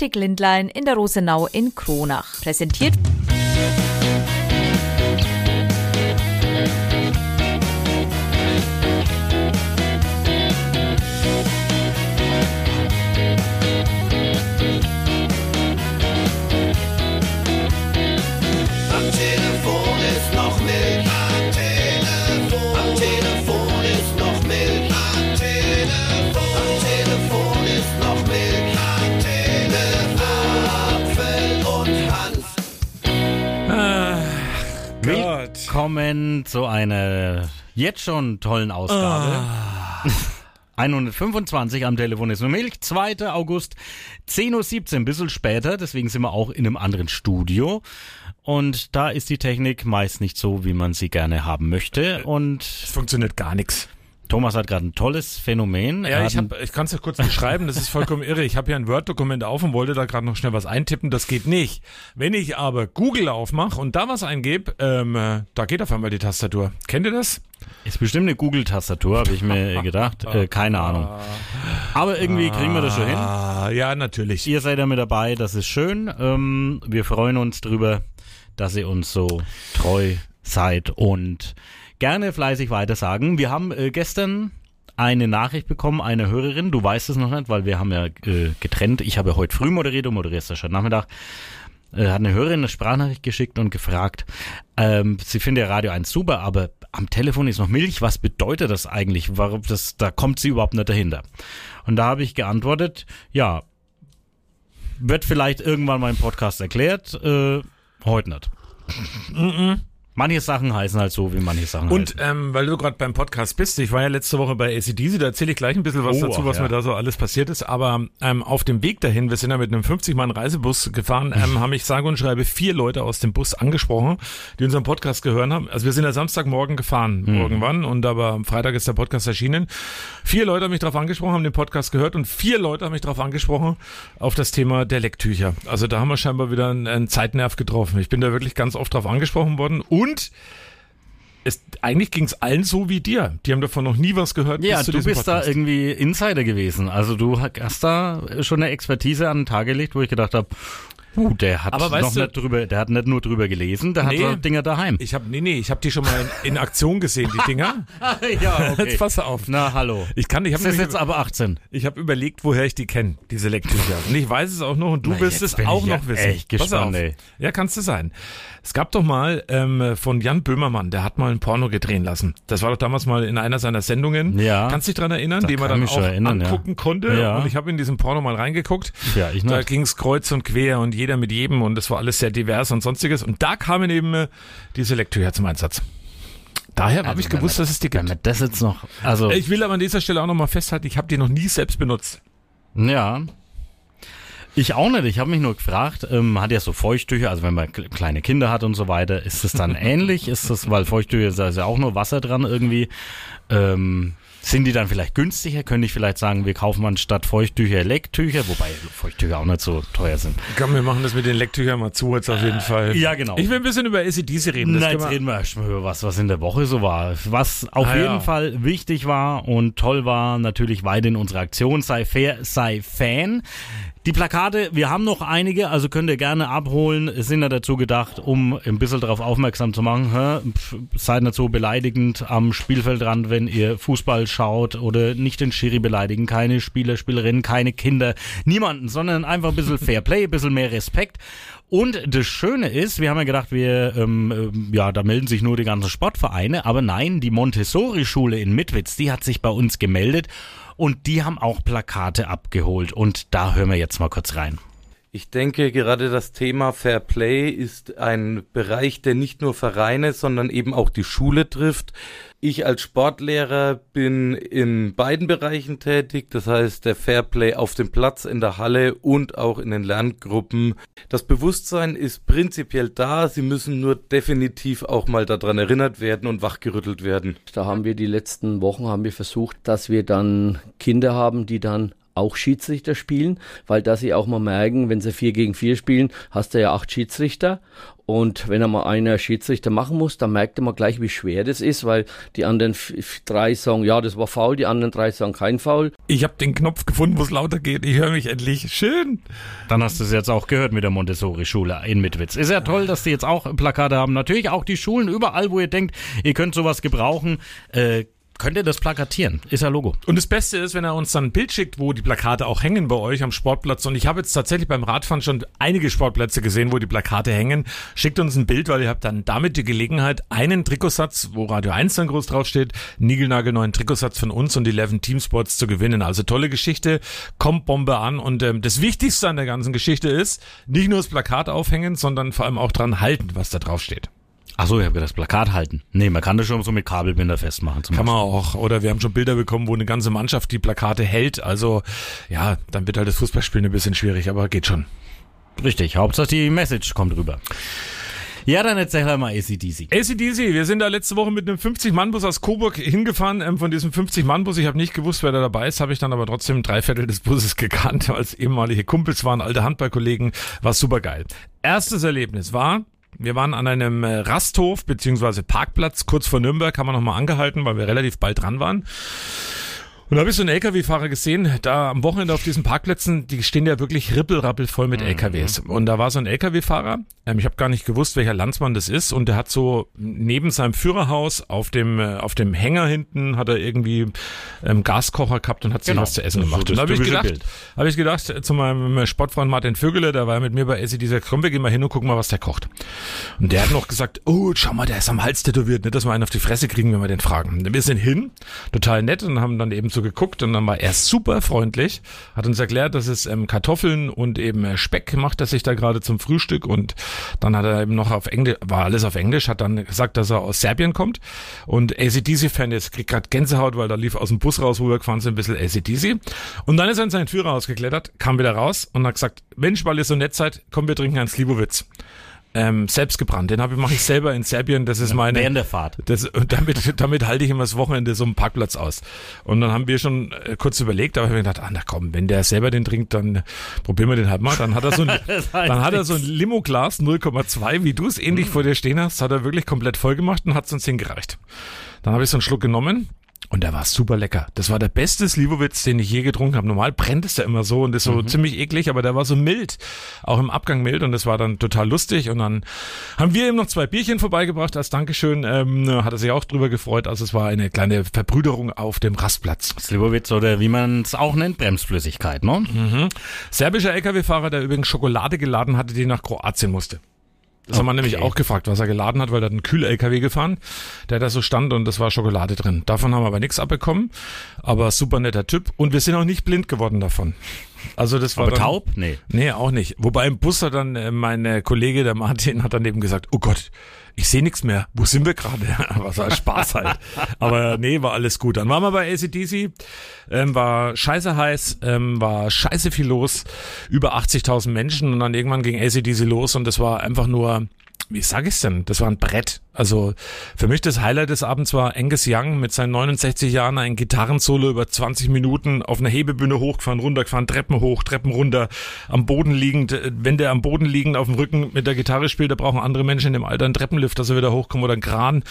Optik Lindlein in der Rosenau in Kronach. Präsentiert Willkommen zu einer jetzt schon tollen Ausgabe. 125 am Telefon ist nur Milch. 2. August, 10.17 Uhr, ein bisschen später. Deswegen sind wir auch in einem anderen Studio. Und da ist die Technik meist nicht so, wie man sie gerne haben möchte. Und es funktioniert gar nichts. Thomas hat gerade ein tolles Phänomen. Ja, ich kann es ja kurz beschreiben, das ist vollkommen irre. Ich habe hier ein Word-Dokument auf und wollte da gerade noch schnell was eintippen, das geht nicht. Wenn ich aber Google aufmache und da was eingebe, da geht auf einmal die Tastatur. Kennt ihr das? Ist bestimmt eine Google-Tastatur, habe ich mir gedacht. Keine Ahnung. Aber irgendwie kriegen wir das schon hin. Ja, natürlich. Ihr seid ja mit dabei, das ist schön. Wir freuen uns drüber, dass ihr uns so treu seid und gerne fleißig weitersagen. Wir haben gestern eine Nachricht bekommen, eine Hörerin, du weißt es noch nicht, weil wir haben ja getrennt. Ich habe ja heute früh moderiert, du moderierst ja schon Nachmittag. Hat eine Hörerin eine Sprachnachricht geschickt und gefragt, sie findet ja Radio 1 super, aber am Telefon ist noch Milch. Was bedeutet das eigentlich? Warum da kommt sie überhaupt nicht dahinter. Und da habe ich geantwortet, ja, wird vielleicht irgendwann mal im Podcast erklärt, heute nicht. Manche Sachen heißen halt so, wie manche Sachen heißen. Und weil du gerade beim Podcast bist, ich war ja letzte Woche bei AC/DC, da erzähle ich gleich ein bisschen was dazu, was mir da so alles passiert ist, aber auf dem Weg dahin, wir sind ja mit einem 50-Mann-Reisebus gefahren, haben mich sage und schreibe 4 Leute aus dem Bus angesprochen, die unseren Podcast gehört haben. Also wir sind ja Samstagmorgen gefahren irgendwann und aber am Freitag ist der Podcast erschienen. 4 Leute haben mich darauf angesprochen, haben den Podcast gehört und 4 Leute haben mich darauf angesprochen, auf das Thema der Lecktücher. Also da haben wir scheinbar wieder einen Zeitnerv getroffen. Ich bin da wirklich ganz oft drauf angesprochen worden. Und eigentlich ging es allen so wie dir. Die haben davon noch nie was gehört. Ja, bis zu du bist Podcast. Da irgendwie Insider gewesen. Also du hast da schon eine Expertise an den Tag gelegt, wo ich gedacht habe, der hat nicht nur drüber gelesen, der hat so Dinger daheim. Ich habe die schon mal in Aktion gesehen, die Dinger. Ja, okay. Jetzt pass auf. Na, hallo. Das ist jetzt aber 18. Ich habe überlegt, woher ich die kenne, diese Lecktücher. Und ich weiß es auch noch und du wirst es auch noch wissen. Echt gespannt, ey. Ja, kannst du sein. Es gab doch mal von Jan Böhmermann, der hat mal ein Porno gedrehen lassen. Das war doch damals mal in einer seiner Sendungen. Ja. Kannst du dich dran erinnern, den man dann auch angucken konnte? Ja. Und ich habe in diesem Porno mal reingeguckt. Ja, ich nicht. Da ging es kreuz und quer und jeder mit jedem und das war alles sehr divers und sonstiges. Und da kamen eben diese Lecktücher zum Einsatz. Daher habe ich gewusst, dass es die gibt. Das jetzt noch, also ich will aber an dieser Stelle auch nochmal festhalten, ich habe die noch nie selbst benutzt. Ja. Ich auch nicht. Ich habe mich nur gefragt, hat ja so Feuchttücher, also wenn man kleine Kinder hat und so weiter, ist es dann ähnlich? Ist das, weil Feuchttücher, da ist ja auch nur Wasser dran irgendwie, sind die dann vielleicht günstiger? Könnte ich vielleicht sagen, wir kaufen anstatt Feuchttücher Lecktücher, wobei Feuchttücher auch nicht so teuer sind. Komm, wir machen das mit den Lecktüchern mal zu jetzt auf jeden Fall. Ja, genau. Ich will ein bisschen über AC/DC reden. Na, jetzt reden wir erstmal über was in der Woche so war. Was auf jeden Fall wichtig war und toll war, natürlich weiterhin unsere Aktion, sei fair, sei Fan. Die Plakate, wir haben noch einige, also könnt ihr gerne abholen, sind ja dazu gedacht, um ein bisschen darauf aufmerksam zu machen. Seid nicht so beleidigend am Spielfeldrand, wenn ihr Fußball schaut oder nicht den Schiri beleidigen, keine Spieler, Spielerinnen, keine Kinder, niemanden, sondern einfach ein bisschen Fairplay, ein bisschen mehr Respekt. Und das Schöne ist, wir haben ja gedacht, da melden sich nur die ganzen Sportvereine, aber nein, die Montessori-Schule in Mitwitz, die hat sich bei uns gemeldet. Und die haben auch Plakate abgeholt und da hören wir jetzt mal kurz rein. Ich denke, gerade das Thema Fair Play ist ein Bereich, der nicht nur Vereine, sondern eben auch die Schule trifft. Ich als Sportlehrer bin in beiden Bereichen tätig, das heißt der Fair Play auf dem Platz, in der Halle und auch in den Lerngruppen. Das Bewusstsein ist prinzipiell da, sie müssen nur definitiv auch mal daran erinnert werden und wachgerüttelt werden. Da haben wir die letzten Wochen versucht, dass wir dann Kinder haben, die dann auch Schiedsrichter spielen, weil da sie auch mal merken, wenn sie 4 gegen 4 spielen, hast du ja 8 Schiedsrichter. Und wenn einmal einer Schiedsrichter machen muss, dann merkt man gleich, wie schwer das ist, weil die anderen 3 sagen, ja, das war faul, die anderen 3 sagen kein Foul. Ich habe den Knopf gefunden, wo es lauter geht. Ich höre mich endlich. Schön. Dann hast du es jetzt auch gehört mit der Montessori-Schule in Mitwitz. Ist ja toll, dass die jetzt auch Plakate haben. Natürlich auch die Schulen, überall, wo ihr denkt, ihr könnt sowas gebrauchen, könnt ihr das plakatieren. Ist ja Logo. Und das Beste ist, wenn er uns dann ein Bild schickt, wo die Plakate auch hängen bei euch am Sportplatz. Und ich habe jetzt tatsächlich beim Radfahren schon einige Sportplätze gesehen, wo die Plakate hängen. Schickt uns ein Bild, weil ihr habt dann damit die Gelegenheit, einen Trikotsatz, wo Radio 1 dann groß draufsteht, niegelnagelneuen Trikotsatz von uns und 11 Teamsports zu gewinnen. Also tolle Geschichte, kommt Bombe an. Und das Wichtigste an der ganzen Geschichte ist, nicht nur das Plakat aufhängen, sondern vor allem auch dran halten, was da draufsteht. Achso, ich habe das Plakat halten. Nee, man kann das schon so mit Kabelbinder festmachen. Kann man auch. Oder wir haben schon Bilder bekommen, wo eine ganze Mannschaft die Plakate hält. Also ja, dann wird halt das Fußballspielen ein bisschen schwierig, aber geht schon. Richtig, Hauptsache die Message kommt rüber. Ja, dann erzähl halt mal AC/DC. AC/DC, wir sind da letzte Woche mit einem 50-Mann-Bus aus Coburg hingefahren. Von diesem 50-Mann-Bus, ich habe nicht gewusst, wer da dabei ist, habe ich dann aber trotzdem 3/4 des Busses gekannt, weil es ehemalige Kumpels waren, alte Handballkollegen. War super geil. Erstes Erlebnis war, wir waren an einem Rasthof bzw. Parkplatz kurz vor Nürnberg, haben wir nochmal angehalten, weil wir relativ bald dran waren. Und da habe ich so einen LKW-Fahrer gesehen, da am Wochenende auf diesen Parkplätzen, die stehen ja wirklich rippelrappel voll mit LKWs. Und da war so ein LKW-Fahrer, ich habe gar nicht gewusst, welcher Landsmann das ist, und der hat so neben seinem Führerhaus auf dem Hänger hinten hat er irgendwie Gaskocher gehabt und hat sich was zu essen gemacht. Und da habe ich gedacht zu meinem Sportfreund Martin Vögele, der war mit mir bei AC, dieser, komm, wir gehen mal hin und gucken mal, was der kocht. Und der hat noch gesagt, oh, schau mal, der ist am Hals tätowiert, nicht, dass wir einen auf die Fresse kriegen, wenn wir den fragen. Wir sind hin, total nett, und haben dann eben so geguckt, und dann war er super freundlich, hat uns erklärt, dass es Kartoffeln und eben Speck macht, er sich da gerade zum Frühstück, und dann hat er eben noch auf Englisch, war alles auf Englisch, hat dann gesagt, dass er aus Serbien kommt und AC/DC-Fan ist, kriegt gerade Gänsehaut, weil da lief aus dem Bus raus, wo wir gefahren sind, ein bisschen AC/DC, und dann ist er in seinen Führerhaus geklettert, kam wieder raus und hat gesagt, Mensch, weil ihr so nett seid, komm, wir trinken einen Slivovitz. Selbst gebrannt. Den mache ich selber in Serbien. Das ist meine. Während der Fahrt. Damit halte ich immer das Wochenende so einen Parkplatz aus. Und dann haben wir schon kurz überlegt, aber ich habe mir gedacht, na komm, wenn der selber den trinkt, dann probieren wir den halt mal. Dann hat er so ein Limo-Glas 0,2, wie du es ähnlich vor dir stehen hast, hat er wirklich komplett voll gemacht und hat es uns hingereicht. Dann habe ich so einen Schluck genommen. Und der war super lecker. Das war der beste Slivovitz, den ich je getrunken habe. Normal brennt es ja immer so und ist so ziemlich eklig, aber der war so mild, auch im Abgang mild, und das war dann total lustig. Und dann haben wir ihm noch 2 Bierchen vorbeigebracht als Dankeschön. Hat er sich auch drüber gefreut. Also es war eine kleine Verbrüderung auf dem Rastplatz. Slivovitz, oder wie man es auch nennt, Bremsflüssigkeit, ne? Mhm. Serbischer LKW-Fahrer, der übrigens Schokolade geladen hatte, die nach Kroatien musste. Das haben wir nämlich auch gefragt, was er geladen hat, weil er hat einen Kühl-LKW gefahren, der da so stand, und das war Schokolade drin. Davon haben wir aber nichts abbekommen, aber super netter Typ, und wir sind auch nicht blind geworden davon. Also das war aber dann, taub? Nee, auch nicht. Wobei im Bus hat dann mein Kollege, der Martin, hat dann eben gesagt, oh Gott, ich sehe nichts mehr. Wo sind wir gerade? Was war Spaß halt. Aber nee, war alles gut. Dann waren wir bei AC/DC, war scheiße heiß, war scheiße viel los, über 80.000 Menschen, und dann irgendwann ging AC/DC los, und das war einfach nur, wie sag ich's denn? Das war ein Brett. Also für mich das Highlight des Abends war Angus Young mit seinen 69 Jahren, ein Gitarrensolo über 20 Minuten auf einer Hebebühne hochgefahren, runtergefahren, Treppen hoch, Treppen runter, am Boden liegend. Wenn der am Boden liegend auf dem Rücken mit der Gitarre spielt, da brauchen andere Menschen in dem Alter einen Treppenlift, dass er wieder hochkommt, oder einen Kran.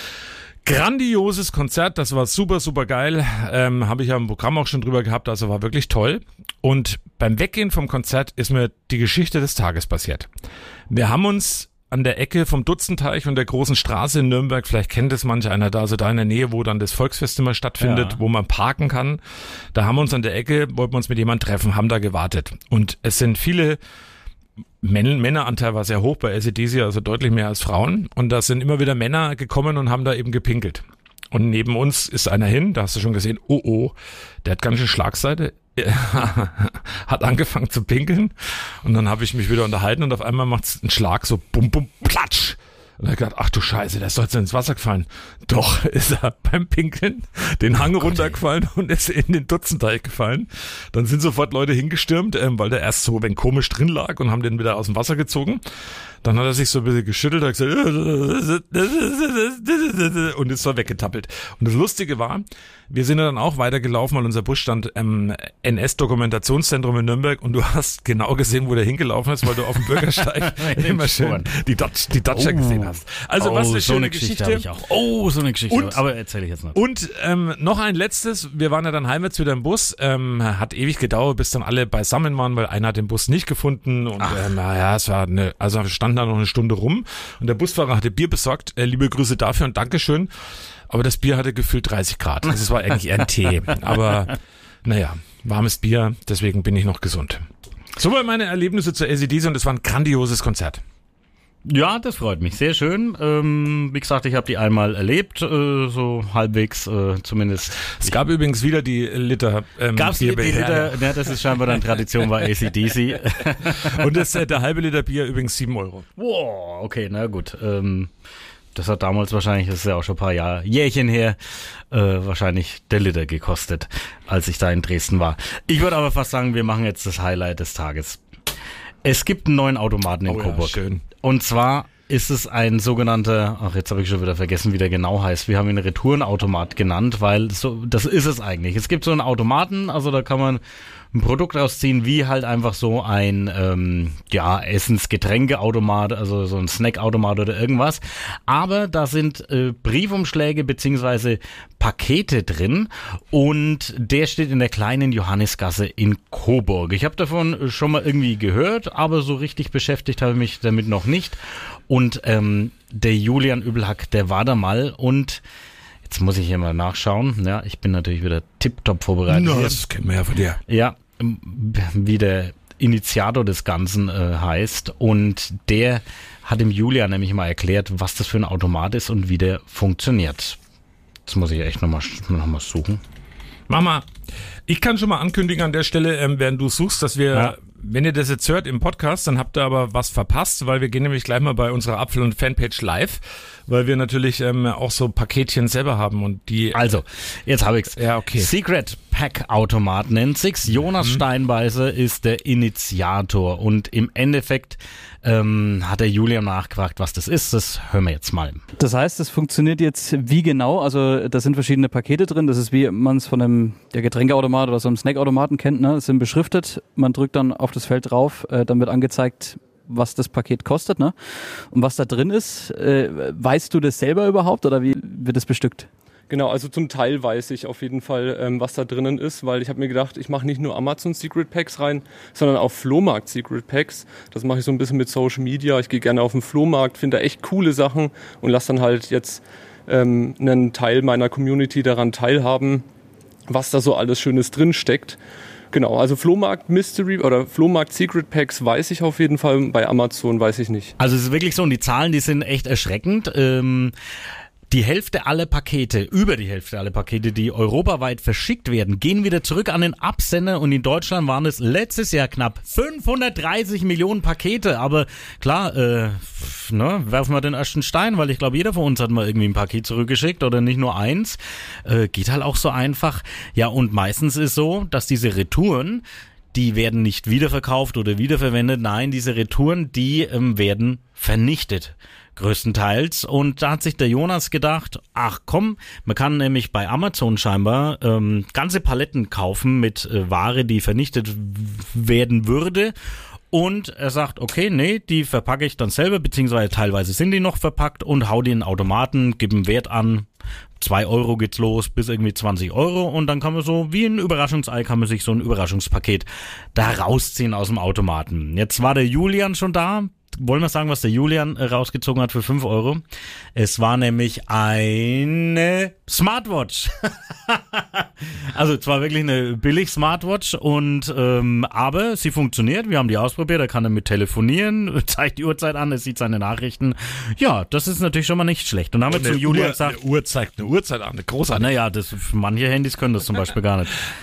Grandioses Konzert, das war super, super geil. Habe ich ja im Programm auch schon drüber gehabt, also war wirklich toll. Und beim Weggehen vom Konzert ist mir die Geschichte des Tages passiert. Wir haben uns an der Ecke vom Dutzenteich und der großen Straße in Nürnberg, vielleicht kennt es manch einer da, also da in der Nähe, wo dann das Volksfest immer stattfindet, wo man parken kann. Da haben wir uns an der Ecke, wollten wir uns mit jemandem treffen, haben da gewartet. Und es sind viele, Männeranteil war sehr hoch bei AC/DC, also deutlich mehr als Frauen. Und da sind immer wieder Männer gekommen und haben da eben gepinkelt. Und neben uns ist einer hin, da hast du schon gesehen, der hat ganz schön Schlagseite, hat angefangen zu pinkeln, und dann habe ich mich wieder unterhalten, und auf einmal macht es einen Schlag, so bum, bum, platsch. Und er hat gedacht, ach du Scheiße, der ist doch jetzt ins Wasser gefallen. Doch, ist er beim Pinkeln den Hang runtergefallen und ist in den Dutzenteich gefallen. Dann sind sofort Leute hingestürmt, weil der erst so wenn komisch drin lag und haben den wieder aus dem Wasser gezogen. Dann hat er sich so ein bisschen geschüttelt, hat gesagt, und ist so weggetappelt. Und das Lustige war, wir sind dann auch weitergelaufen, weil unser Bus stand im NS-Dokumentationszentrum in Nürnberg und du hast genau gesehen, wo der hingelaufen ist, weil du auf dem Bürgersteig immer schön die Datscha gesehen hast. Also was eine so schöne eine Geschichte Geschichte. Habe ich auch. So eine Geschichte. Und, aber erzähle ich jetzt noch. Und noch ein letztes, wir waren ja dann heimwärts wieder im Bus, hat ewig gedauert, bis dann alle beisammen waren, weil einer hat den Bus nicht gefunden und es war also stand da noch eine Stunde rum und der Busfahrer hatte Bier besorgt, liebe Grüße dafür und Dankeschön, aber das Bier hatte gefühlt 30 Grad, also es war eigentlich eher ein Tee, aber naja, warmes Bier, deswegen bin ich noch gesund. Soweit meine Erlebnisse zur AC/DC und es war ein grandioses Konzert. Ja, das freut mich. Sehr schön. Wie gesagt, ich habe die einmal erlebt, so halbwegs zumindest. Es gab übrigens wieder die Liter Gab's Bier. die Liter? Ja, das ist scheinbar dann Tradition bei AC/DC. Und der halbe Liter Bier übrigens 7 Euro. Wow, okay, na gut. Das hat damals wahrscheinlich, das ist ja auch schon ein paar Jährchen her, wahrscheinlich der Liter gekostet, als ich da in Dresden war. Ich würde aber fast sagen, wir machen jetzt das Highlight des Tages. Es gibt einen neuen Automaten in Coburg. Ja, schön. Und zwar ist es ein sogenannter, jetzt habe ich schon wieder vergessen, wie der genau heißt. Wir haben ihn Retourenautomat genannt, weil so, das ist es eigentlich. Es gibt so einen Automaten, also da kann man ein Produkt rausziehen, wie halt einfach so ein Essens-Getränke-Automat, also so ein Snack-Automat oder irgendwas. Aber da sind Briefumschläge beziehungsweise Pakete drin und der steht in der kleinen Johannisgasse in Coburg. Ich habe davon schon mal irgendwie gehört, aber so richtig beschäftigt habe ich mich damit noch nicht. Und der Julian Übelhack, der war da mal und jetzt muss ich hier mal nachschauen. Ja, ich bin natürlich wieder tipptopp vorbereitet. No, das kennen wir ja von dir. Ja, wie der Initiator des Ganzen heißt. Und der hat dem Julian nämlich mal erklärt, was das für ein Automat ist und wie der funktioniert. Jetzt muss ich echt nochmal suchen. Mama, ich kann schon mal ankündigen an der Stelle, während du suchst, dass wir... Wenn ihr das jetzt hört im Podcast, dann habt ihr aber was verpasst, weil wir gehen nämlich gleich mal bei unserer Apfel- und Fanpage live, weil wir natürlich auch so Paketchen selber haben und die... Also, jetzt habe ich's. Ja, okay. Secret Pack Automat nennt sich's. Jonas Steinbeißer ist der Initiator und im Endeffekt hat der Julian nachgefragt, was das ist. Das hören wir jetzt mal. Das heißt, es funktioniert jetzt wie genau? Also da sind verschiedene Pakete drin. Das ist wie man es von der Getränkeautomat oder so einem Snackautomaten kennt. Ne? Das sind beschriftet. Man drückt dann auf das Feld drauf. Dann wird angezeigt, was das Paket kostet. Ne? Und was da drin ist, weißt du das selber überhaupt oder wie wird es bestückt? Genau, also zum Teil weiß ich auf jeden Fall, was da drinnen ist, weil ich habe mir gedacht, ich mache nicht nur Amazon Secret Packs rein, sondern auch Flohmarkt Secret Packs. Das mache ich so ein bisschen mit Social Media. Ich gehe gerne auf den Flohmarkt, finde da echt coole Sachen und lasse dann halt jetzt einen Teil meiner Community daran teilhaben, was da so alles Schönes drin steckt. Genau, also Flohmarkt Mystery oder Flohmarkt Secret Packs weiß ich auf jeden Fall, bei Amazon weiß ich nicht. Also es ist wirklich so und die Zahlen, die sind echt erschreckend. Die Hälfte aller Pakete, über die Hälfte aller Pakete, die europaweit verschickt werden, gehen wieder zurück an den Absender und in Deutschland waren es letztes Jahr knapp 530 Millionen Pakete, aber klar, werfen wir den ersten Stein, weil ich glaube, jeder von uns hat mal irgendwie ein Paket zurückgeschickt oder nicht nur eins, geht halt auch so einfach. Ja, und meistens ist so, dass diese Retouren, die werden nicht wiederverkauft oder wiederverwendet, nein, diese Retouren, die werden vernichtet. Größtenteils. Und da hat sich der Jonas gedacht, ach komm, man kann nämlich bei Amazon scheinbar ganze Paletten kaufen mit Ware, die vernichtet werden würde. Und er sagt, okay, nee, die verpacke ich dann selber, beziehungsweise teilweise sind die noch verpackt und hau die in den Automaten, gib einen Wert an, 2 Euro geht's los, bis irgendwie 20 Euro und dann kann man so, wie ein Überraschungsei, kann man sich so ein Überraschungspaket da rausziehen aus dem Automaten. Jetzt war der Julian schon da. Wollen wir sagen, was der Julian rausgezogen hat für 5 Euro? Es war nämlich eine Smartwatch. Also zwar wirklich eine billig Smartwatch und aber sie funktioniert. Wir haben die ausprobiert. Er kann damit telefonieren, zeigt die Uhrzeit an, er sieht seine Nachrichten. Ja, das ist natürlich schon mal nicht schlecht. Und dann haben wir zum Julian gesagt, eine Uhr zeigt eine Uhrzeit an, eine großartige. Naja, manche Handys können das zum Beispiel gar nicht.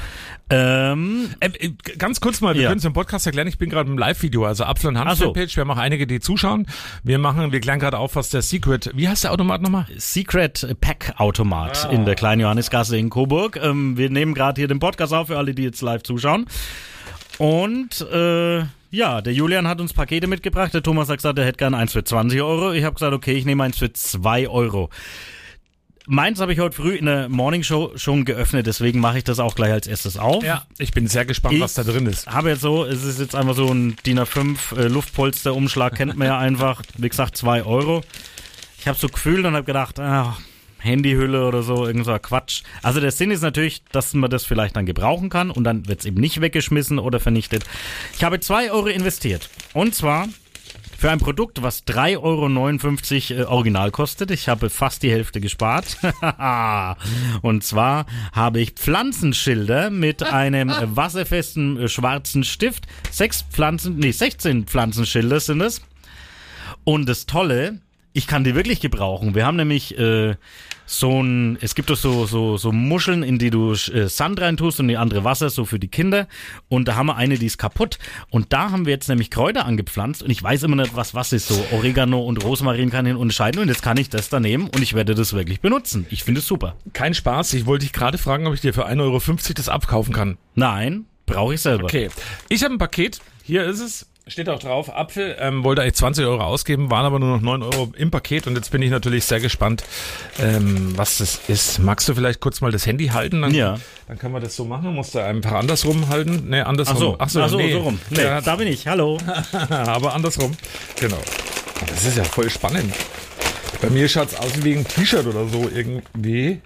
Ganz kurz mal, wir können es im Podcast erklären, ich bin gerade im Live-Video, also Apfel und Hans Fanpage, wir haben auch einige, die zuschauen. Wir klären gerade auf, was der Secret, wie heißt der Automat nochmal? Secret Pack Automat in der kleinen Johannisgasse in Coburg. Wir nehmen gerade hier den Podcast auf für alle, die jetzt live zuschauen. Und der Julian hat uns Pakete mitgebracht. Der Thomas hat gesagt, er hätte gerne eins für 20 Euro. Ich habe gesagt, okay, ich nehme eins für 2 Euro. Meins habe ich heute früh in der Morningshow schon geöffnet, deswegen mache ich das auch gleich als erstes auf. Ja, ich bin sehr gespannt, was da drin ist. Es ist jetzt einfach so ein DIN A5 Luftpolsterumschlag, kennt man ja einfach. Wie gesagt, 2 Euro. Ich habe so gefühlt und habe gedacht, Handyhülle oder so, irgend so Quatsch. Also der Sinn ist natürlich, dass man das vielleicht dann gebrauchen kann und dann wird es eben nicht weggeschmissen oder vernichtet. Ich habe 2 Euro investiert und zwar für ein Produkt, was 3,59 Euro original kostet. Ich habe fast die Hälfte gespart. Und zwar habe ich Pflanzenschilder mit einem wasserfesten schwarzen Stift. 16 Pflanzenschilder sind es. Und das Tolle, ich kann die wirklich gebrauchen. Wir haben nämlich es gibt doch so Muscheln, in die du Sand reintust und die andere Wasser, so für die Kinder. Und da haben wir eine, die ist kaputt. Und da haben wir jetzt nämlich Kräuter angepflanzt. Und ich weiß immer nicht, was ist. So Oregano und Rosmarin kann ich unterscheiden. Und jetzt kann ich das da nehmen und ich werde das wirklich benutzen. Ich finde es super. Kein Spaß. Ich wollte dich gerade fragen, ob ich dir für 1,50 Euro das abkaufen kann. Nein, brauche ich selber. Okay. Ich habe ein Paket. Hier ist es. Steht auch drauf, Apfel, wollte eigentlich 20 Euro ausgeben, waren aber nur noch 9 Euro im Paket und jetzt bin ich natürlich sehr gespannt, was das ist. Magst du vielleicht kurz mal das Handy halten? Dann kann man das so machen, musst du einfach andersrum halten. Nee, andersrum. Ach so, nee. So rum. Nee, ja, da bin ich, hallo. Aber andersrum, genau. Das ist ja voll spannend. Bei mir schaut es aus wie ein T-Shirt oder so irgendwie.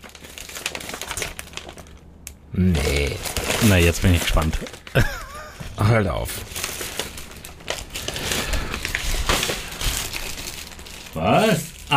Nee. Na, jetzt bin ich gespannt. Ach, halt auf. Was?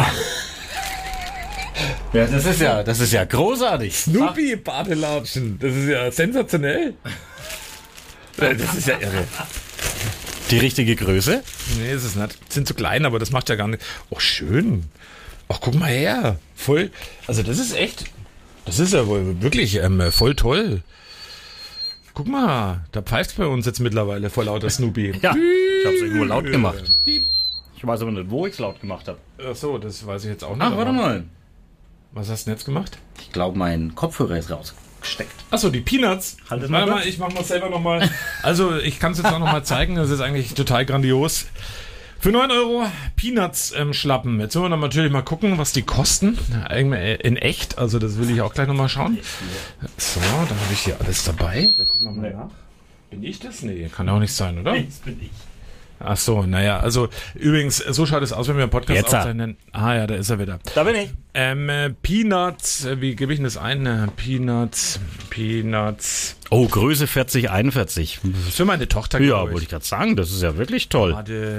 Ja, das ist ja großartig. Snoopy Badelatschen, das ist ja sensationell. Das ist ja irre. Die richtige Größe? Nee, ist es nicht. Sind zu klein, aber das macht ja gar nicht. Oh, schön. Ach, guck mal her. Voll. Also das ist ja wohl wirklich voll toll. Guck mal, da pfeift's bei uns jetzt mittlerweile vor lauter Snoopy. Ja, ich hab's irgendwo laut gemacht. Ich weiß aber nicht, wo ich es laut gemacht habe. Ach so, das weiß ich jetzt auch nicht. Ach, warte mal. Was hast du denn jetzt gemacht? Ich glaube, mein Kopfhörer ist rausgesteckt. Ach so, die Peanuts. Warte mal, ich mach mal selber nochmal. Also, ich kann es jetzt auch nochmal zeigen. Das ist eigentlich total grandios. Für 9 Euro Peanuts Schlappen. Jetzt wollen wir natürlich mal gucken, was die kosten. In echt. Also, das will ich auch gleich nochmal schauen. So, dann habe ich hier alles dabei. Da gucken wir mal nach. Bin ich das? Nee, kann auch nicht sein, oder? Das bin ich. Ach so, naja, also übrigens, so schaut es aus, wenn wir einen Podcast aufzeichnen. Ah ja, da ist er wieder. Da bin ich. Peanuts, wie gebe ich denn das ein? Peanuts. Oh, Größe 40, 41. Für meine Tochter, ja, wollte ich gerade sagen, das ist ja wirklich toll.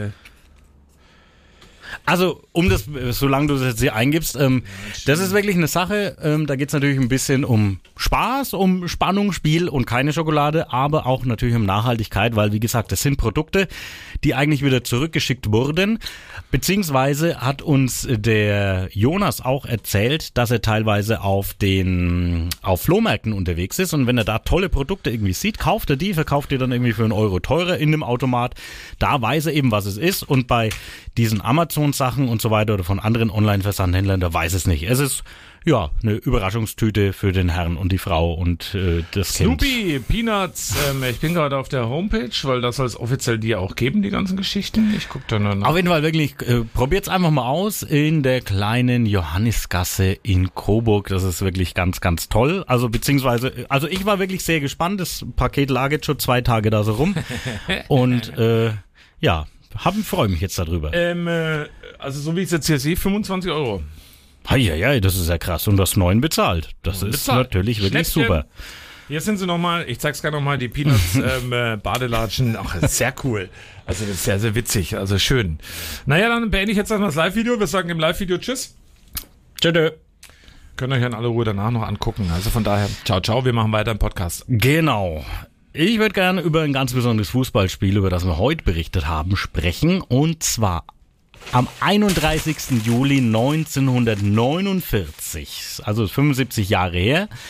Also, solange du das jetzt hier eingibst, das ist wirklich eine Sache, da geht es natürlich ein bisschen um Spaß, um Spannung, Spiel und keine Schokolade, aber auch natürlich um Nachhaltigkeit, weil, wie gesagt, das sind Produkte, die eigentlich wieder zurückgeschickt wurden, beziehungsweise hat uns der Jonas auch erzählt, dass er teilweise auf Flohmärkten unterwegs ist und wenn er da tolle Produkte irgendwie sieht, kauft er die, verkauft die dann irgendwie für 1 Euro teurer in dem Automat, da weiß er eben, was es ist und bei diesen Amazon-Sachen und so weiter oder von anderen Online-Versandhändlern, da weiß es nicht. Es ist ja eine Überraschungstüte für den Herrn und die Frau und das Kind. Snoopy, Peanuts, ich bin gerade auf der Homepage, weil das soll es offiziell dir auch geben, die ganzen Geschichten. Ich gucke da noch. Auf jeden Fall wirklich, probiert's einfach mal aus in der kleinen Johannisgasse in Coburg. Das ist wirklich ganz, ganz toll. Also ich war wirklich sehr gespannt. Das Paket lag jetzt schon 2 Tage da so rum und freue mich jetzt darüber. Also so wie ich es jetzt hier sehe, 25 Euro. Heieiei, das ist ja krass. Und das 9 bezahlt. Das ist natürlich wirklich super. Hier sind sie nochmal, ich zeig's gerne nochmal, die Peanuts Badelatschen. Ach, sehr cool. Also das ist sehr, sehr witzig. Also schön. Naja, dann beende ich jetzt erstmal das Live-Video. Wir sagen im Live-Video Tschüss. Tschüss. Könnt ihr euch in aller Ruhe danach noch angucken. Also von daher, ciao, ciao. Wir machen weiter im Podcast. Genau. Ich würde gerne über ein ganz besonderes Fußballspiel, über das wir heute berichtet haben, sprechen. Und zwar am 31. Juli 1949, also 75 Jahre her,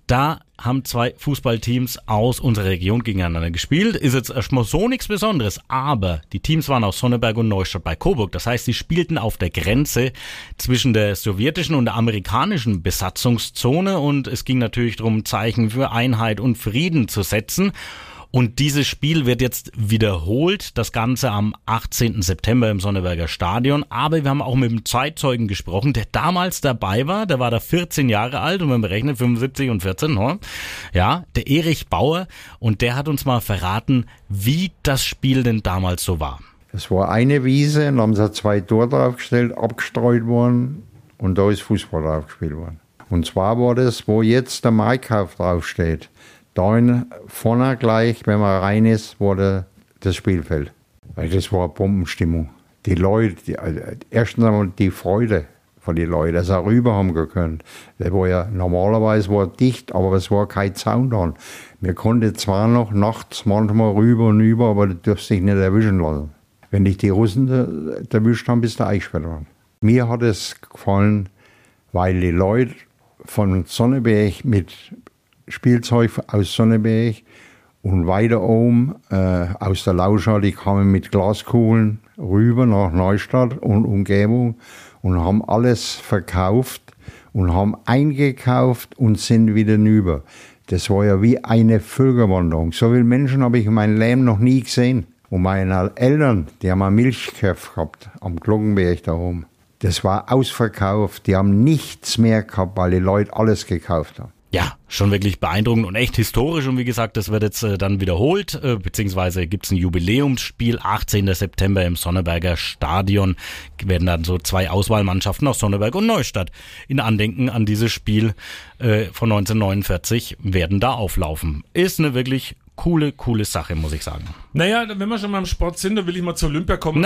Da haben 2 Fußballteams aus unserer Region gegeneinander gespielt. Ist jetzt erstmal so nichts Besonderes, aber die Teams waren aus Sonneberg und Neustadt bei Coburg. Das heißt, sie spielten auf der Grenze zwischen der sowjetischen und der amerikanischen Besatzungszone und es ging natürlich darum, Zeichen für Einheit und Frieden zu setzen. Und dieses Spiel wird jetzt wiederholt, das Ganze am 18. September im Sonneberger Stadion. Aber wir haben auch mit dem Zeitzeugen gesprochen, der damals dabei war. Der war da 14 Jahre alt und man berechnet 75 und 14. Ne? Ja, der Erich Bauer. Und der hat uns mal verraten, wie das Spiel denn damals so war. Es war eine Wiese, dann haben sie 2 Tore draufgestellt, abgestreut worden und da ist Fußball draufgespielt worden. Und zwar war das, wo jetzt der Maikauf draufsteht. Da vorne gleich, wenn man rein ist, wurde das Spielfeld. Weil das war Bombenstimmung. Die Leute, erstens einmal die Freude von den Leuten, dass sie rüber haben können. Das war ja, normalerweise war dicht, aber es war kein Zaun da. Wir konnten zwar noch nachts manchmal rüber und über, aber du durfst dich nicht erwischen lassen. Wenn dich die Russen erwischt haben, bist du eingesperrt worden. Mir hat es gefallen, weil die Leute von Sonneberg mit Spielzeug aus Sonneberg und weiter oben aus der Lauscha, die kamen mit Glaskugeln rüber nach Neustadt und Umgebung und haben alles verkauft und haben eingekauft und sind wieder hinüber. Das war ja wie eine Völkerwanderung. So viele Menschen habe ich in meinem Leben noch nie gesehen. Und meine Eltern, die haben ein Milchkauf gehabt am Glockenberg da oben. Das war ausverkauft. Die haben nichts mehr gehabt, weil die Leute alles gekauft haben. Ja, schon wirklich beeindruckend und echt historisch. Und wie gesagt, das wird jetzt dann wiederholt, beziehungsweise gibt's ein Jubiläumsspiel, 18. September im Sonneberger Stadion. Werden dann so 2 Auswahlmannschaften aus Sonneberg und Neustadt in Andenken an dieses Spiel von 1949 werden da auflaufen. Ist eine wirklich coole Sache, muss ich sagen. Naja, wenn wir schon mal im Sport sind, dann will ich mal zur Olympia kommen.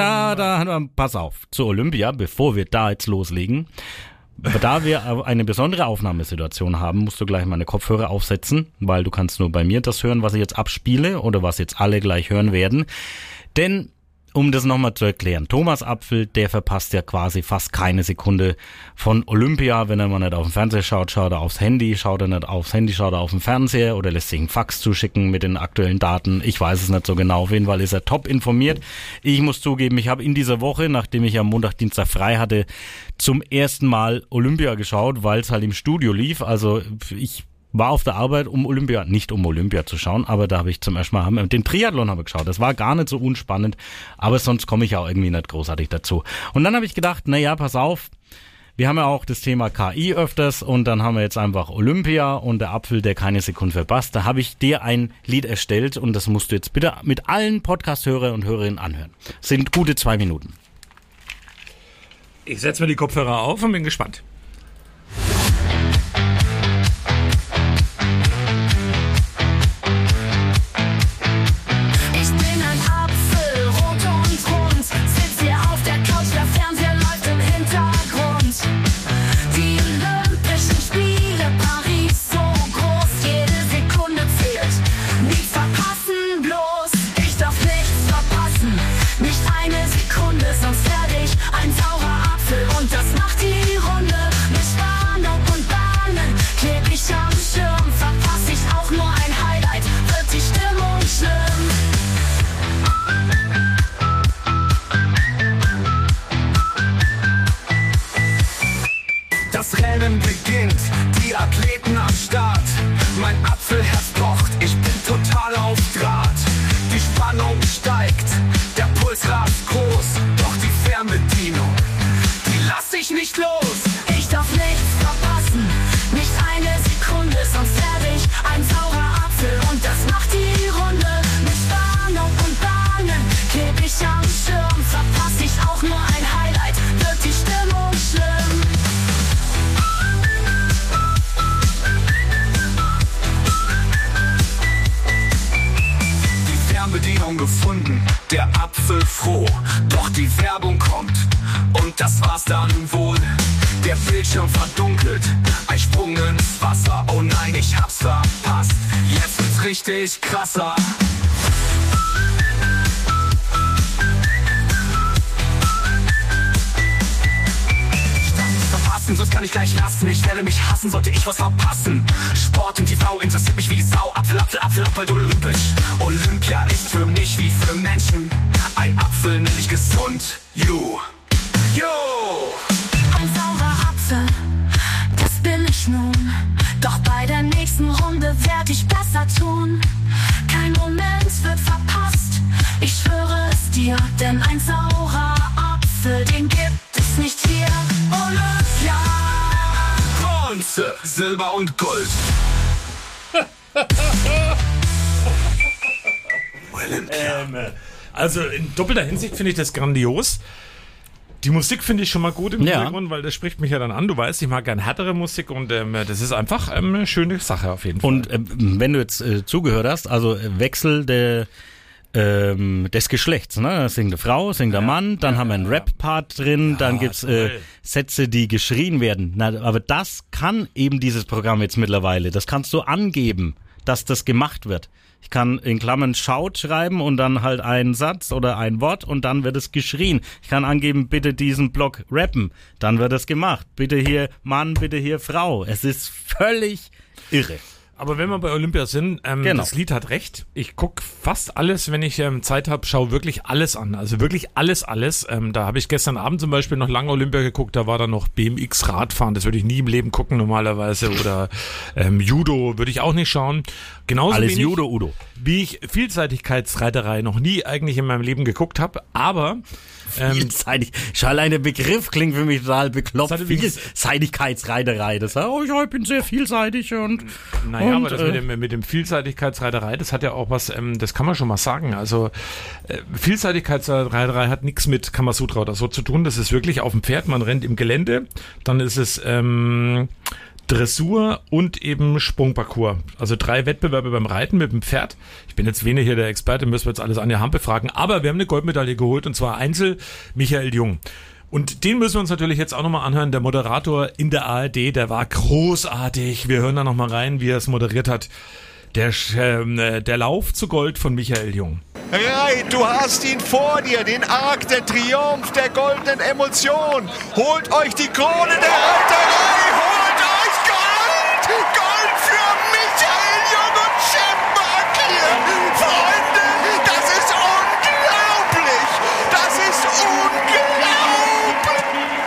Pass auf, zur Olympia, bevor wir da jetzt loslegen. Da wir eine besondere Aufnahmesituation haben, musst du gleich meine Kopfhörer aufsetzen, weil du kannst nur bei mir das hören, was ich jetzt abspiele oder was jetzt alle gleich hören werden. Denn, um das nochmal zu erklären, Thomas Apfel, der verpasst ja quasi fast keine Sekunde von Olympia. Wenn er mal nicht auf den Fernseher schaut, schaut er aufs Handy, schaut er nicht aufs Handy, schaut er auf den Fernseher oder lässt sich einen Fax zuschicken mit den aktuellen Daten. Ich weiß es nicht so genau, auf jeden Fall ist er top informiert. Ich muss zugeben, ich habe in dieser Woche, nachdem ich am Montag, Dienstag frei hatte, zum ersten Mal Olympia geschaut, weil es halt im Studio lief. Also ich war auf der Arbeit, nicht um Olympia zu schauen, aber da habe ich zum ersten Mal den Triathlon geschaut. Das war gar nicht so unspannend, aber sonst komme ich auch irgendwie nicht großartig dazu. Und dann habe ich gedacht, naja, pass auf, wir haben ja auch das Thema KI öfters und dann haben wir jetzt einfach Olympia und der Apfel, der keine Sekunde verpasst. Da habe ich dir ein Lied erstellt und das musst du jetzt bitte mit allen Podcast-Hörer und Hörerinnen anhören. Das sind gute 2 Minuten. Ich setze mir die Kopfhörer auf und bin gespannt. Beginnt, die Athleten am Start. Mein Apfelherz pocht, ich bin total auf Draht. Die Spannung steigt, der Puls rast groß. Doch die Fernbedienung, die lass ich nicht los. Ich darf nichts verpassen, nicht eine Sekunde, sonst werde ich ein saurer Apfel. Und das macht die Runde. Mit Spannung und Bahnen kleb ich am Schirm. Verpass ich auch nur ein Highlight, wird die Stimmung schlimm. Bedienung gefunden, der Apfel froh. Doch die Werbung kommt und das war's dann wohl. Der Bildschirm verdunkelt, ein Sprung ins Wasser. Oh nein, ich hab's verpasst, jetzt wird's richtig krasser. Verpassen, so das kann ich gleich lassen. Ich werde mich hassen, sollte ich was verpassen. Sport und TV interessiert mich wie die Sau. Apfel, Apfel, Apfel, bald olympisch. Olympia ist für mich wie für Menschen. Ein Apfel nenn ich gesund. Yo. Ein saurer Apfel, das bin ich nun. Doch bei der nächsten Runde werd ich besser tun. Kein Moment wird verpasst, ich schwöre es dir. Denn ein saurer Apfel, den gibt es nicht hier. Olympia, Bronze, Silber und Gold. Also in doppelter Hinsicht finde ich das grandios. Die Musik finde ich schon mal gut im Hintergrund, weil das spricht mich ja dann an. Du weißt, ich mag gerne härtere Musik und das ist einfach eine schöne Sache auf jeden Fall. Und wenn du jetzt zugehört hast, also Wechsel des Geschlechts, ne? Da singt eine Frau, singt der Mann, dann haben wir einen Rap-Part drin, dann gibt's Sätze, die geschrien werden. Na, aber das kann eben dieses Programm jetzt mittlerweile. Das kannst du angeben, dass das gemacht wird. Ich kann in Klammern Shout schreiben und dann halt einen Satz oder ein Wort und dann wird es geschrien. Ich kann angeben, bitte diesen Block rappen. Dann wird es gemacht. Bitte hier Mann, bitte hier Frau. Es ist völlig irre. Aber wenn wir bei Olympia sind, das Lied hat recht. Ich guck fast alles, wenn ich Zeit habe, schaue wirklich alles an. Also wirklich alles. Da habe ich gestern Abend zum Beispiel noch lange Olympia geguckt. Da war dann noch BMX Radfahren. Das würde ich nie im Leben gucken normalerweise. Oder Judo würde ich auch nicht schauen. Genauso alles wenig, Judo, Udo. Wie ich Vielseitigkeitsreiterei noch nie eigentlich in meinem Leben geguckt habe. Aber vielseitig. Schon allein der Begriff klingt für mich total bekloppt. Vielseitigkeitsreiterei. Das heißt, ich bin sehr vielseitig und. Naja, aber das mit dem Vielseitigkeitsreiterei, das hat ja auch was, das kann man schon mal sagen. Also Vielseitigkeitsreiterei hat nichts mit Kamasutra oder so zu tun. Das ist wirklich auf dem Pferd, man rennt im Gelände. Dann ist es Dressur und eben Sprungparcours. Also 3 Wettbewerbe beim Reiten mit dem Pferd. Ich bin jetzt wenig hier der Experte, müssen wir jetzt alles an der Hampe fragen. Aber wir haben eine Goldmedaille geholt und zwar Einzel Michael Jung. Und den müssen wir uns natürlich jetzt auch nochmal anhören. Der Moderator in der ARD, der war großartig. Wir hören da nochmal rein, wie er es moderiert hat. Der Lauf zu Gold von Michael Jung. Reit, du hast ihn vor dir, den Arc, der Triumph der goldenen Emotion. Holt euch die Krone der Reiterei, holt euch Gold! Gold für Michael Jung und Chipmark hier! Freunde, das ist unglaublich! Das ist unglaublich!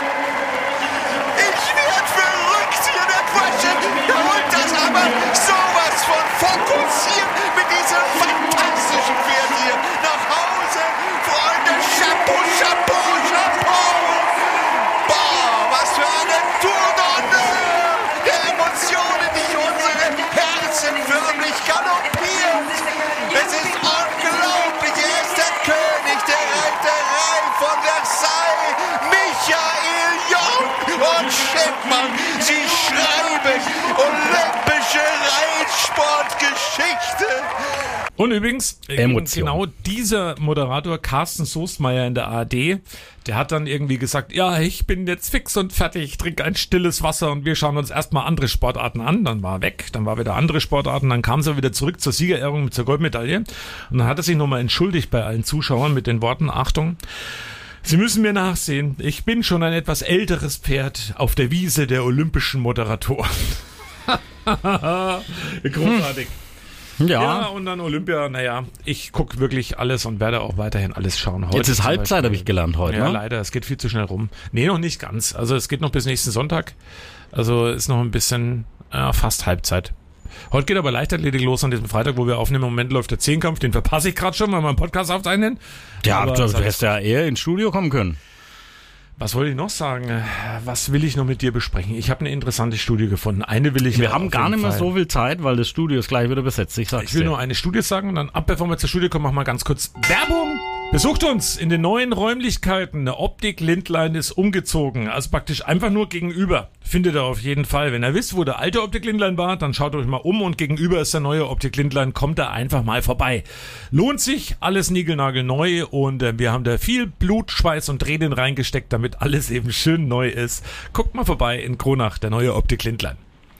Ich werd verrückt hier, der Quatschen! Holt das aber sowas von fokussiert mit diesem fantastischen Pferd hier nach Hause! Freunde, Chapeau, Chapeau, Chapeau! Boah, was für eine Tour d'honneur der Emotionen, die unsere Herzen förmlich galoppieren. Es ist unglaublich, er ist der König der Reiterei von Versailles, Michael Jung und Chipmann. Sie schreiben olympische Reitsportgeschichte. Und übrigens, genau dieser Moderator, Carsten Soestmeier in der ARD, der hat dann irgendwie gesagt, ja, ich bin jetzt fix und fertig, ich trinke ein stilles Wasser und wir schauen uns erstmal andere Sportarten an. Dann war er weg, dann war wieder andere Sportarten, dann kam er wieder zurück zur Siegerehrung zur Goldmedaille und dann hat er sich nochmal entschuldigt bei allen Zuschauern mit den Worten, Achtung, Sie müssen mir nachsehen, ich bin schon ein etwas älteres Pferd auf der Wiese der olympischen Moderatoren. Großartig. Ja, und dann Olympia, naja, ich gucke wirklich alles und werde auch weiterhin alles schauen. Heute jetzt ist Halbzeit, habe ich gelernt heute. Ja, ne? Leider, es geht viel zu schnell rum. Nee, noch nicht ganz. Also es geht noch bis nächsten Sonntag. Also ist noch ein bisschen fast Halbzeit. Heute geht aber Leichtathletik los an diesem Freitag, wo wir aufnehmen. Im Moment läuft der Zehnkampf, den verpasse ich gerade schon, weil wir einen Podcast aufzeichnen. Ja, aber du hättest ja eher ins Studio kommen können. Was wollte ich noch sagen? Was will ich noch mit dir besprechen? Ich habe eine interessante Studie gefunden. Eine will ich. Wir haben gar nicht mehr so viel Zeit, weil das Studio ist gleich wieder besetzt. Ich will nur eine Studie sagen und dann bevor wir zur Studie kommen, machen wir ganz kurz Werbung. Besucht uns in den neuen Räumlichkeiten. Eine Optik Lindlein ist umgezogen. Also praktisch einfach nur gegenüber. Findet ihr auf jeden Fall. Wenn ihr wisst, wo der alte Optik Lindlein war, dann schaut euch mal um und gegenüber ist der neue Optik Lindlein. Kommt da einfach mal vorbei. Lohnt sich, alles niegelnagelneu und wir haben da viel Blut, Schweiß und Tränen reingesteckt, damit alles eben schön neu ist. Guckt mal vorbei in Kronach, der neue Optik Lindlein.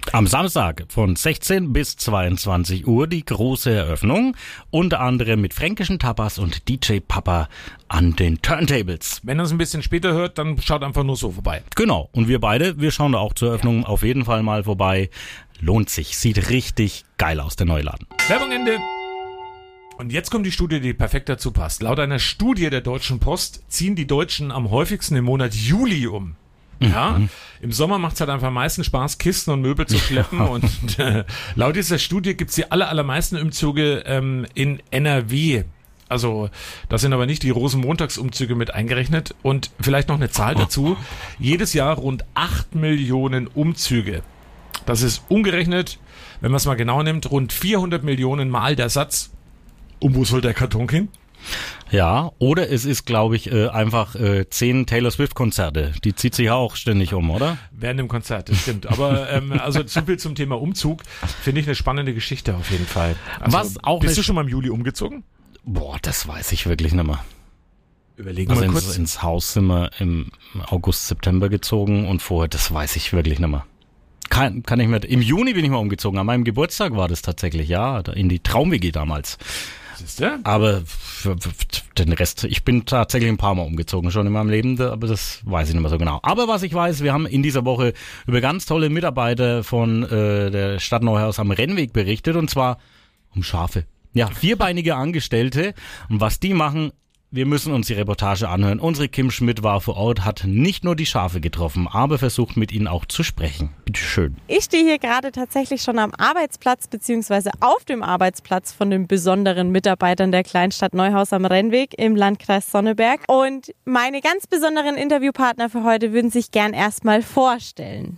Am Samstag von 16 bis 22 Uhr die große Eröffnung, unter anderem mit fränkischen Tapas und DJ Papa an den Turntables. Wenn ihr es ein bisschen später hört, dann schaut einfach nur so vorbei. Genau, und wir schauen da auch zur Eröffnung auf jeden Fall mal vorbei. Lohnt sich, sieht richtig geil aus, der neue Laden. Werbung Ende. Und jetzt kommt die Studie, die perfekt dazu passt. Laut einer Studie der Deutschen Post ziehen die Deutschen am häufigsten im Monat Juli um. Ja, im Sommer macht es halt einfach am meisten Spaß, Kisten und Möbel zu schleppen und laut dieser Studie gibt es die allermeisten Umzüge in NRW. Also da sind aber nicht die Rosenmontagsumzüge mit eingerechnet und vielleicht noch eine Zahl dazu. Jedes Jahr rund 8 Millionen Umzüge. Das ist umgerechnet, wenn man es mal genau nimmt, rund 400 Millionen Mal der Satz, und wo soll der Karton hin? Ja, oder es ist, glaube ich, einfach 10 Taylor Swift-Konzerte. Die zieht sich ja auch ständig um, oder? Während dem Konzert, das stimmt. Aber also so viel zum Thema Umzug, finde ich eine spannende Geschichte auf jeden Fall. Also, bist du schon mal im Juli umgezogen? Boah, das weiß ich wirklich nicht mehr. Überlegen wir kurz. Also ins Haus sind wir im August, September gezogen und vorher, das weiß ich wirklich nicht mehr. Kann ich mir, im Juni bin ich mal umgezogen. An meinem Geburtstag war das tatsächlich, ja, in die Traum-WG damals. Aber für den Rest, ich bin tatsächlich ein paar Mal umgezogen schon in meinem Leben, aber das weiß ich nicht mehr so genau. Aber was ich weiß, wir haben in dieser Woche über ganz tolle Mitarbeiter von der Stadt Neuhaus am Rennweg berichtet, und zwar um Schafe. Ja, vierbeinige Angestellte, und was die machen, wir müssen uns die Reportage anhören. Unsere Kim Schmidt war vor Ort, hat nicht nur die Schafe getroffen, aber versucht mit ihnen auch zu sprechen. Bitte schön. Ich stehe hier gerade tatsächlich schon am Arbeitsplatz bzw. auf dem Arbeitsplatz von den besonderen Mitarbeitern der Kleinstadt Neuhaus am Rennweg im Landkreis Sonneberg. Und meine ganz besonderen Interviewpartner für heute würden sich gern erstmal vorstellen.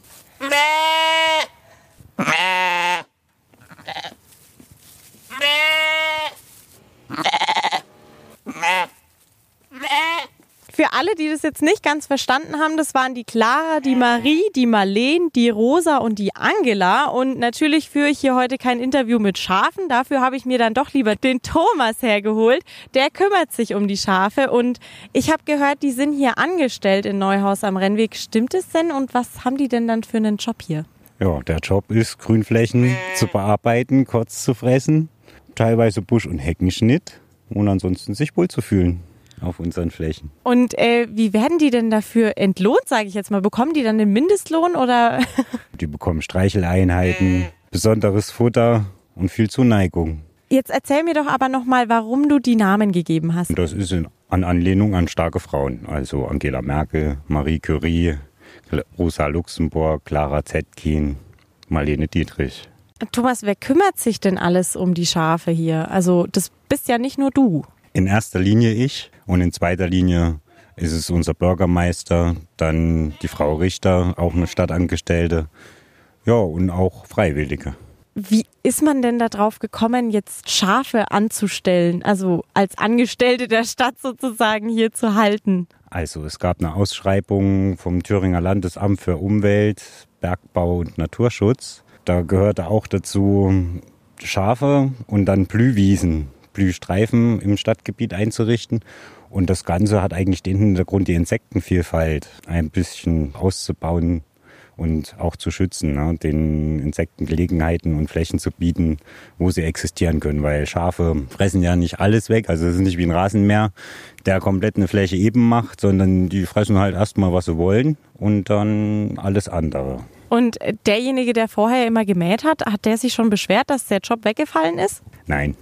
Für alle, die das jetzt nicht ganz verstanden haben, das waren die Clara, die Marie, die Marleen, die Rosa und die Angela. Und natürlich führe ich hier heute kein Interview mit Schafen. Dafür habe ich mir dann doch lieber den Thomas hergeholt. Der kümmert sich um die Schafe. Und ich habe gehört, die sind hier angestellt in Neuhaus am Rennweg. Stimmt es denn? Und was haben die denn dann für einen Job hier? Ja, der Job ist, Grünflächen zu bearbeiten, kurz zu fressen, teilweise Busch- und Heckenschnitt und ansonsten sich wohl zu fühlen auf unseren Flächen. Und wie werden die denn dafür entlohnt, sage ich jetzt mal? Bekommen die dann den Mindestlohn oder? Die bekommen Streicheleinheiten, besonderes Futter und viel Zuneigung. Jetzt erzähl mir doch aber nochmal, warum du die Namen gegeben hast. Das ist in Anlehnung an starke Frauen, also Angela Merkel, Marie Curie, Rosa Luxemburg, Clara Zetkin, Marlene Dietrich. Thomas, wer kümmert sich denn alles um die Schafe hier? Also das bist ja nicht nur du. In erster Linie ich und in zweiter Linie ist es unser Bürgermeister, dann die Frau Richter, auch eine Stadtangestellte, ja, und auch Freiwillige. Wie ist man denn da drauf gekommen, jetzt Schafe anzustellen, also als Angestellte der Stadt sozusagen hier zu halten? Also es gab eine Ausschreibung vom Thüringer Landesamt für Umwelt, Bergbau und Naturschutz. Da gehörte auch dazu, Schafe und dann Blühwiesen, Blühstreifen im Stadtgebiet einzurichten. Und das Ganze hat eigentlich den Hintergrund, die Insektenvielfalt ein bisschen auszubauen und auch zu schützen, ne? Den Insekten Gelegenheiten und Flächen zu bieten, wo sie existieren können. Weil Schafe fressen ja nicht alles weg, also es ist nicht wie ein Rasenmäher, der komplett eine Fläche eben macht, sondern die fressen halt erstmal, was sie wollen und dann alles andere. Und derjenige, der vorher immer gemäht hat, hat der sich schon beschwert, dass der Job weggefallen ist? Nein.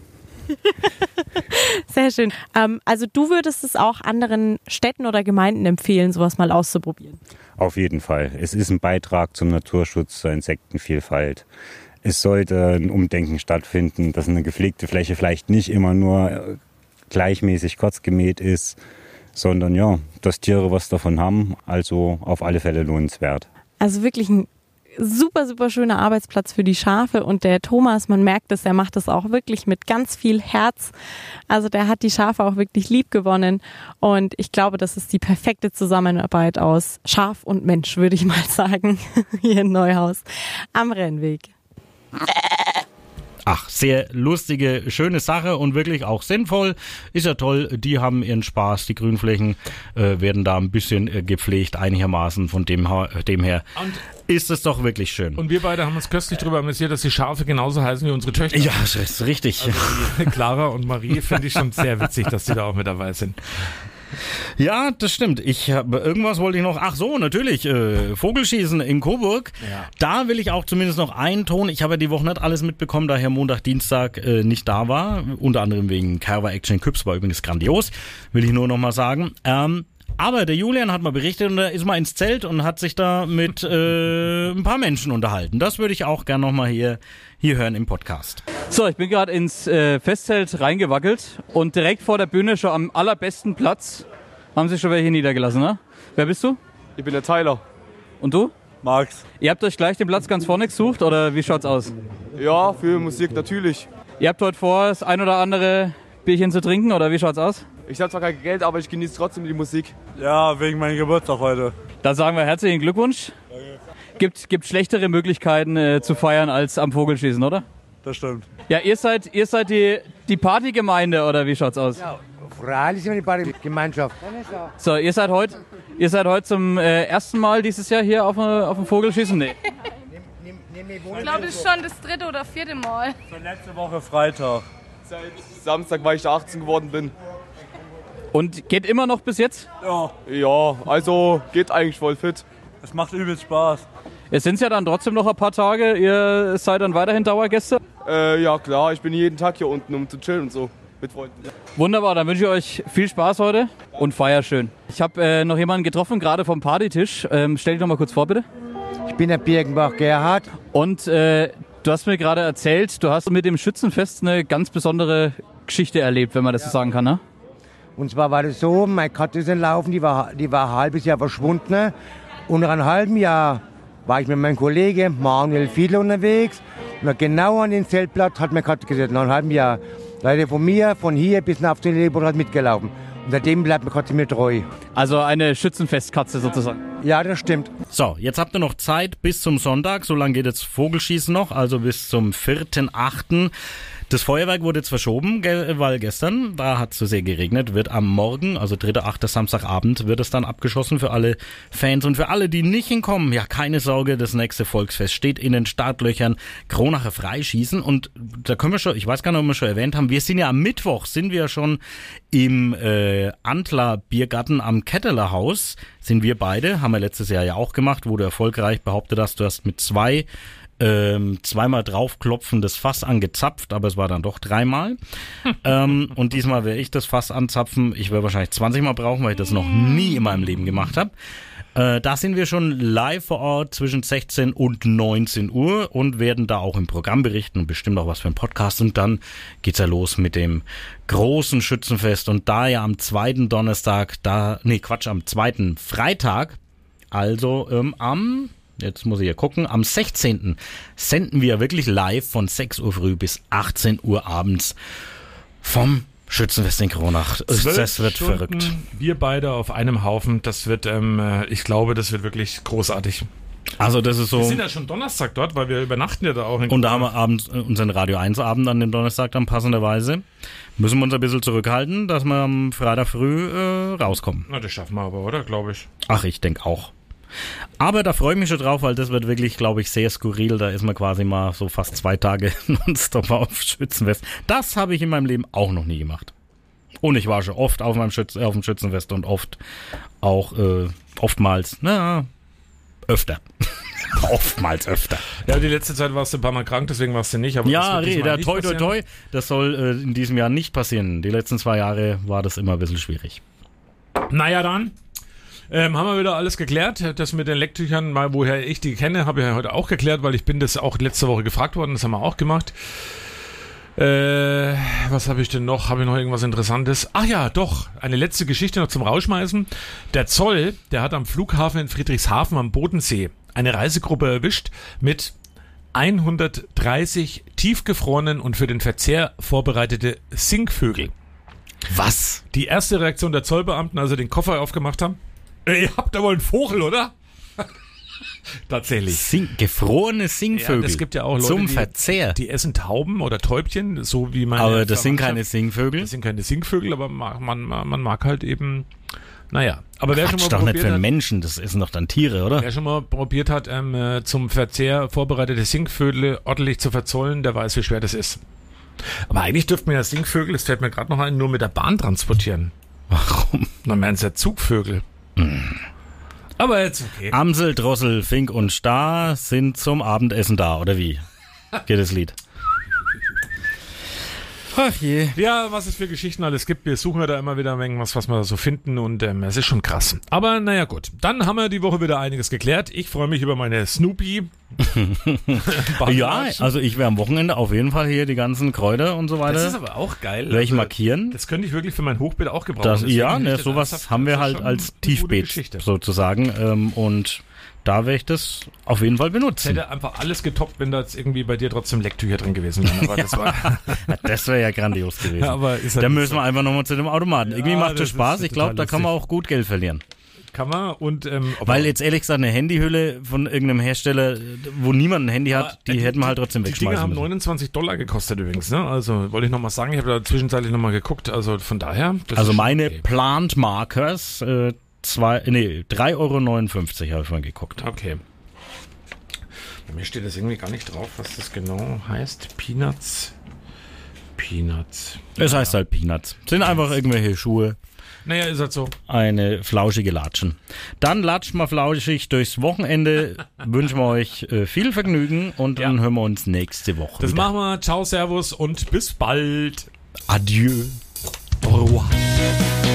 Sehr schön. Also du würdest es auch anderen Städten oder Gemeinden empfehlen, sowas mal auszuprobieren? Auf jeden Fall. Es ist ein Beitrag zum Naturschutz, zur Insektenvielfalt. Es sollte ein Umdenken stattfinden, dass eine gepflegte Fläche vielleicht nicht immer nur gleichmäßig kurz gemäht ist, sondern ja, dass Tiere was davon haben. Also auf alle Fälle lohnenswert. Also wirklich ein super, super schöner Arbeitsplatz für die Schafe und der Thomas, man merkt es, er macht das auch wirklich mit ganz viel Herz. Also der hat die Schafe auch wirklich lieb gewonnen und ich glaube, das ist die perfekte Zusammenarbeit aus Schaf und Mensch, würde ich mal sagen, hier in Neuhaus am Rennweg. Ach, sehr lustige, schöne Sache und wirklich auch sinnvoll. Ist ja toll, die haben ihren Spaß. Die Grünflächen werden da ein bisschen gepflegt, einigermaßen. Von dem her ist es doch wirklich schön. Und wir beide haben uns köstlich darüber amüsiert, dass die Schafe genauso heißen wie unsere Töchter. Ja, das ist richtig. Also Clara und Marie finde ich schon sehr witzig, dass die da auch mit dabei sind. Ja, das stimmt. Irgendwas wollte ich noch. Ach so, natürlich. Vogelschießen in Coburg. Ja. Da will ich auch zumindest noch einen Ton. Ich habe ja die Woche nicht alles mitbekommen, da Herr Montag, Dienstag nicht da war. Unter anderem wegen Carver Action Küps, war übrigens grandios. Will ich nur noch mal sagen. Aber der Julian hat mal berichtet und er ist mal ins Zelt und hat sich da mit ein paar Menschen unterhalten. Das würde ich auch gerne noch mal hier hören im Podcast. So, ich bin gerade ins Festzelt reingewackelt und direkt vor der Bühne, schon am allerbesten Platz, haben sich schon welche niedergelassen, ne? Wer bist du? Ich bin der Tyler. Und du? Max. Ihr habt euch gleich den Platz ganz vorne gesucht oder wie schaut's aus? Ja, für Musik natürlich. Ihr habt heute vor, das ein oder andere Bierchen zu trinken oder wie schaut's aus? Ich habe zwar kein Geld, aber ich genieße trotzdem die Musik. Ja, wegen meinem Geburtstag heute. Da sagen wir herzlichen Glückwunsch. Danke. Gibt schlechtere Möglichkeiten zu feiern als am Vogelschießen, oder? Das stimmt. Ja, ihr seid die Partygemeinde oder wie schaut's aus? Ja, freilich sind wir die Partygemeinschaft. So, ihr seid heute zum ersten Mal dieses Jahr hier auf dem Vogelschießen? Nee. Ich glaube, das ist schon das 3. oder 4. Mal. Seit letzte Woche Freitag. Seit Samstag, weil ich 18 geworden bin. Und geht immer noch bis jetzt? Ja. Ja, also geht eigentlich voll fit. Es macht übelst Spaß. Es sind ja dann trotzdem noch ein paar Tage. Ihr seid dann weiterhin Dauergäste? Ja klar, ich bin jeden Tag hier unten, um zu chillen und so mit Freunden. Wunderbar, dann wünsche ich euch viel Spaß heute und feier schön. Ich habe noch jemanden getroffen, gerade vom Partytisch. Stell dich noch mal kurz vor, bitte. Ich bin der Birkenbach Gerhard. Und du hast mir gerade erzählt, du hast mit dem Schützenfest eine ganz besondere Geschichte erlebt, wenn man das so sagen kann, ne? Und zwar war das so, meine Katze ist entlaufen, die war ein halbes Jahr verschwunden. Und nach einem halben Jahr war ich mit meinem Kollegen Manuel Fiedler unterwegs. Und genau an den Zeltplatz hat meine Katze gesessen, nach einem halben Jahr. Leider von hier bis nach auf den Lebensboden hat mitgelaufen. Und seitdem bleibt meine Katze mir treu. Also eine Schützenfestkatze sozusagen. Ja, das stimmt. So, jetzt habt ihr noch Zeit bis zum Sonntag. So lange geht jetzt Vogelschießen noch, also bis zum 4.8. Das Feuerwerk wurde jetzt verschoben, weil gestern, da hat es so sehr geregnet, wird am Morgen, also 3.8. Samstagabend, wird es dann abgeschossen für alle Fans und für alle, die nicht hinkommen. Ja, keine Sorge, das nächste Volksfest steht in den Startlöchern. Kronacher Freischießen und da können wir schon, ich weiß gar nicht, ob wir schon erwähnt haben, wir sind ja am Mittwoch, sind wir schon im Antler Biergarten am Ketteler Haus, sind wir beide, haben wir letztes Jahr ja auch gemacht, wo du erfolgreich behauptet hast, du hast mit zweimal draufklopfen das Fass angezapft, aber es war dann doch 3-mal. Und diesmal werde ich das Fass anzapfen. Ich werde wahrscheinlich 20 Mal brauchen, weil ich das noch nie in meinem Leben gemacht habe. Da sind wir schon live vor Ort zwischen 16 und 19 Uhr und werden da auch im Programm berichten und bestimmt auch was für einen Podcast. Und dann geht's ja los mit dem großen Schützenfest. Und da ja am zweiten Freitag, also jetzt muss ich ja gucken, am 16. senden wir wirklich live von 6 Uhr früh bis 18 Uhr abends vom Schützenfest in Kronach. Das wird verrückt. Wir beide auf einem Haufen, das wird, ich glaube, das wird wirklich großartig. Also das ist so. Wir sind ja schon Donnerstag dort, weil wir übernachten ja da auch in Und da haben wir abends unseren Radio 1 Abend an dem Donnerstag dann passenderweise. Müssen wir uns ein bisschen zurückhalten, dass wir am Freitag früh rauskommen. Na, das schaffen wir aber, oder? Glaube ich. Ach, ich denke auch. Aber da freue ich mich schon drauf, weil das wird wirklich, glaube ich, sehr skurril. Da ist man quasi mal so fast 2 Tage nonstop auf Schützenfest. Das habe ich in meinem Leben auch noch nie gemacht. Und ich war schon oft auf dem Schützenfest und oftmals öfter. Ja, die letzte Zeit warst du ein paar Mal krank, deswegen warst du nicht. Aber ja, toi. Das soll in diesem Jahr nicht passieren. Die letzten 2 Jahre war das immer ein bisschen schwierig. Naja, dann. Haben wir wieder alles geklärt. Das mit den Lecktüchern, mal woher ich die kenne, habe ich ja heute auch geklärt, weil ich bin das auch letzte Woche gefragt worden. Das haben wir auch gemacht. Was habe ich denn noch? Habe ich noch irgendwas Interessantes? Ach ja, doch. Eine letzte Geschichte noch zum Rausschmeißen. Der Zoll, der hat am Flughafen in Friedrichshafen am Bodensee eine Reisegruppe erwischt mit 130 tiefgefrorenen und für den Verzehr vorbereitete Singvögel. Was? Die erste Reaktion der Zollbeamten, als sie den Koffer aufgemacht haben: Ihr habt da wohl einen Vogel, oder? Tatsächlich. Gefrorene Singvögel. Ja, es gibt ja auch Leute, zum Verzehr. Die essen Tauben oder Täubchen, so wie man. Aber das sind keine Singvögel. Das sind keine Singvögel, aber man mag halt eben. Naja, aber wer schon mal doch nicht für hat, Menschen, das essen doch dann Tiere, oder? Wer schon mal probiert hat, zum Verzehr vorbereitete Singvögel ordentlich zu verzollen, der weiß, wie schwer das ist. Aber eigentlich dürfte man ja Singvögel, das fällt mir gerade noch ein, nur mit der Bahn transportieren. Warum? Dann wären es ja Zugvögel. Aber jetzt okay. Amsel, Drossel, Fink und Star sind zum Abendessen da, oder wie? Geht das Lied? Ach je. Ja, was es für Geschichten alles gibt. Wir suchen ja da immer wieder was wir da so finden und es ist schon krass. Aber naja gut, dann haben wir die Woche wieder einiges geklärt. Ich freue mich über meine Snoopy. Ja, also ich werde am Wochenende auf jeden Fall hier die ganzen Kräuter und so weiter. Das ist aber auch geil. Werde ich markieren. Das könnte ich wirklich für mein Hochbeet auch gebrauchen. Sowas haben wir halt als Tiefbeet sozusagen und da werde ich das auf jeden Fall benutzen. Ich hätte einfach alles getoppt, wenn da jetzt irgendwie bei dir trotzdem Lecktücher drin gewesen wären. Aber das wäre ja grandios gewesen. Ja, aber ist halt dann müssen wir einfach nochmal zu dem Automaten. Ja, irgendwie macht das Spaß. Ich glaube, da kann man auch gut Geld verlieren. Kann man und weil jetzt ehrlich gesagt eine Handyhülle von irgendeinem Hersteller, wo niemand ein Handy hat, die hätten wir halt trotzdem wegschmeißen müssen. Die Dinger haben $29 gekostet übrigens, ne? Also wollte ich nochmal sagen, ich habe da zwischenzeitlich nochmal geguckt, also von daher. Also meine okay. Plant Markers 3,59 Euro habe ich mal geguckt. Okay. Bei mir steht das irgendwie gar nicht drauf, was das genau heißt. Peanuts. Es heißt halt Peanuts. Sind einfach irgendwelche Schuhe. Naja, ist halt so. Eine flauschige Latschen. Dann latscht mal flauschig durchs Wochenende. Wünschen wir euch viel Vergnügen und dann hören wir uns nächste Woche Das wieder. machen wir. Ciao, servus und bis bald. Adieu. Au revoir.